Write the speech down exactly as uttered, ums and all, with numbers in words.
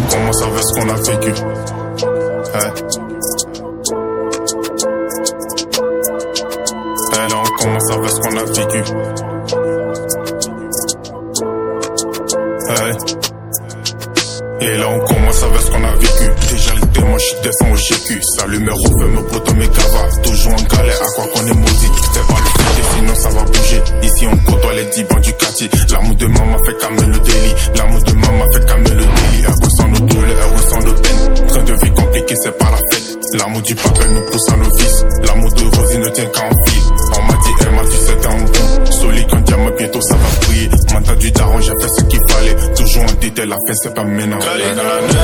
on commence avec ce qu'on a vécu. Hey. Et là on commence avec ce qu'on a vécu. Hey. Et là on commence avec ce qu'on a vécu. Déjà le témoin, je descends au G Q. Salut mes refais, mes potos, mes cavas. Toujours en galère, à quoi qu'on est maudit. C'est pas le fric, sinon ça va bouger. Ici on côtoie les dix bancs du quartier. L'amour de maman fait calmer le délit. L'amour de maman fait calmer le délit. Elle ressent nos douleurs, elle ressent nos peines. Train de vie compliqué, c'est pas la fête. L'amour du papa nous pousse à nos vices. L'amour de Rosie ne tient qu'à en fil. On m'a dit, elle m'a dit c'était un bon. Solide comme diamant, bientôt ça va briller. Mandat du daron, j'ai fait ce qu'il fallait. Toujours en détail, la fin c'est pas maintenant.